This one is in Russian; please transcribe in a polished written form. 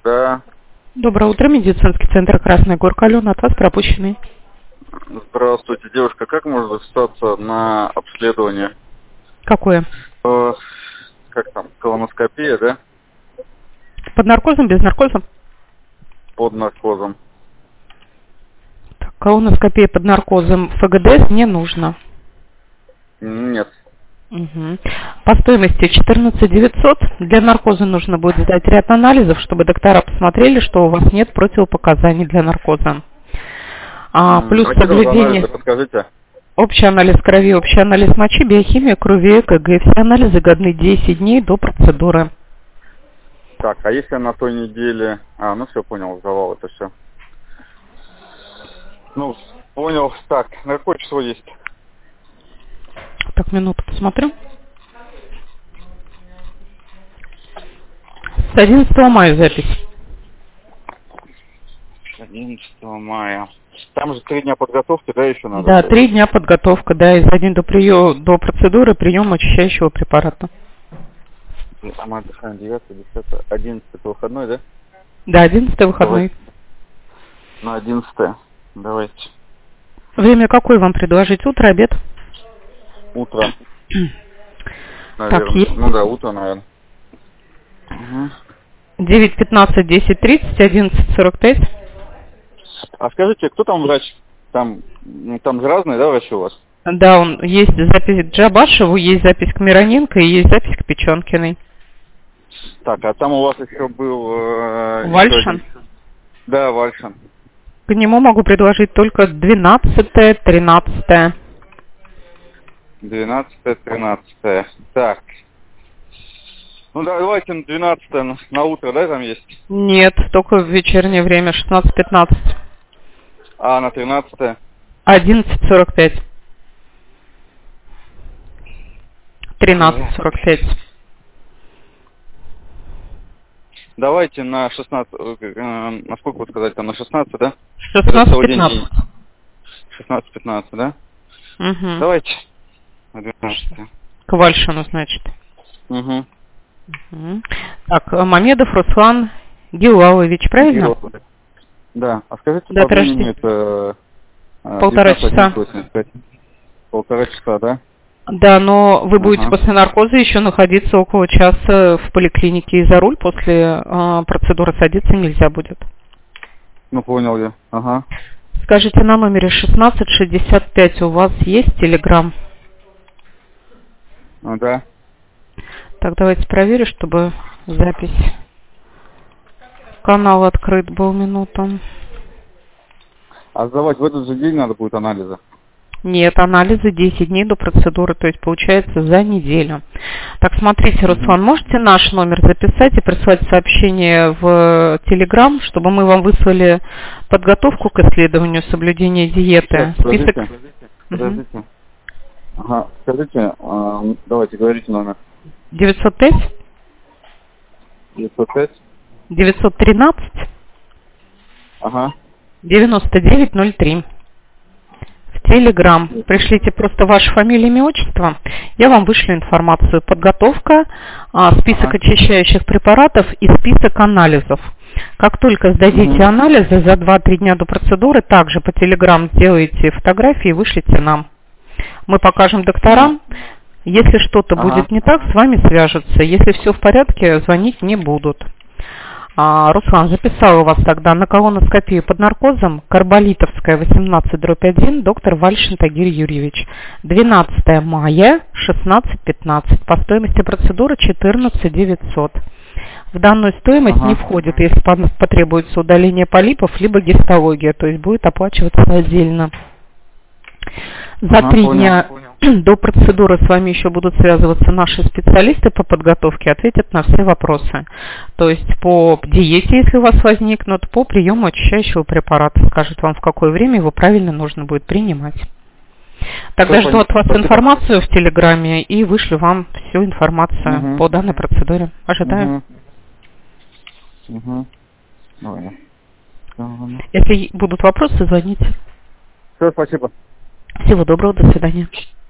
Да. Доброе утро, медицинский центр Красная Горка. Алена, от вас пропущенный. Здравствуйте, девушка. Как можно записаться на обследование? Какое? Как там, колоноскопия, да? Под наркозом, без наркоза? Под наркозом. Так, колоноскопия под наркозом ФГДС не нужно. Нет. Угу. По стоимости 14 900. Для наркоза нужно будет сдать ряд анализов, чтобы доктора посмотрели, что у вас нет противопоказаний для наркоза. Плюс соблюдение... Подскажите. Общий анализ крови, общий анализ мочи, биохимия крови, ЭКГ. Все анализы годны 10 дней до процедуры. Так, а если на той неделе... ну все, понял, сдавал это все. Ну, понял. Так, на какое число есть? Так, минуту посмотрю. С 11 мая запись. 11 мая. Там же 3 дня подготовки, да, еще надо? Да, 3 дня подготовка, да, и за день до процедуры прием очищающего препарата. А мы отдыхаем 9, 10, 11 выходной, да? Да, 11 выходной. На 11 давайте. Время какое вам предложить? Утро, обед? Утро. Так, есть? Ну да, утро, наверное. Угу. 9:15, 10:30, 11:45. А скажите, кто там врач? Там же разные, да, врачи у вас? Да, есть запись к Джабашеву, есть запись к Мироненко и есть запись к Печенкиной. Так, а там у вас еще был... Вальшин? Да, Вальшин. К нему могу предложить только 12-е, 13-е. 12-е, 13-е. Так. Ну давайте на 12-е на утро, да, там есть? Нет, только в вечернее время, 16:15. А на 13-е? 11:45. 13:45. Давайте на 16, насколько вот сказать, там на 16, да? 16:15. 16:15, да? Угу. Давайте. На 12. К Вальшину, значит. Угу. Угу. Так, Мамедов Руслан Гилалович, правильно? Да. А скажите, да, по времени это... 1,5 часа. 1,5 часа, да? Да, но вы будете после наркоза еще находиться около часа в поликлинике, и за руль после процедуры садиться нельзя будет. Ну, понял я. Ага. Скажите, на номере 1665 у вас есть телеграм? Да. Так, давайте проверю, чтобы запись. Канал открыт был, минуту. А сдавать в этот же день надо будет анализы? Нет, анализы 10 дней до процедуры, то есть получается за неделю. Так, смотрите, Руслан, можете наш номер записать и прислать сообщение в Телеграм, чтобы мы вам выслали подготовку к исследованию соблюдения диеты? Список. Подождите. Ага, скажите, давайте, говорите номер. 905? 905? 913? Ага. 9903. В Телеграм. Пришлите просто вашу фамилию, имя, отчество. Я вам вышлю информацию. Подготовка, список очищающих препаратов и список анализов. Как только сдадите анализы за 2-3 дня до процедуры, также по Телеграм сделайте фотографии и вышлите нам. Мы покажем докторам. Если что-то будет не так, с вами свяжутся. Если все в порядке, звонить не будут. Руслан, записал у вас тогда на колоноскопию под наркозом, Карболитовская, 18/1, доктор Вальшин Тагир Юрьевич. 12 мая, 16:15. По стоимости процедуры 14 900. В данную стоимость не входит, если потребуется удаление полипов, либо гистология, то есть будет оплачиваться отдельно. За 3 дня до процедуры с вами еще будут связываться наши специалисты по подготовке, ответят на все вопросы. То есть по диете, если у вас возникнут, по приему очищающего препарата, скажут вам, в какое время его правильно нужно будет принимать. Тогда жду от вас информацию в Телеграме и вышлю вам всю информацию по данной процедуре. Ожидаю. Если будут вопросы, звоните. Все, спасибо. Всего доброго, до свидания.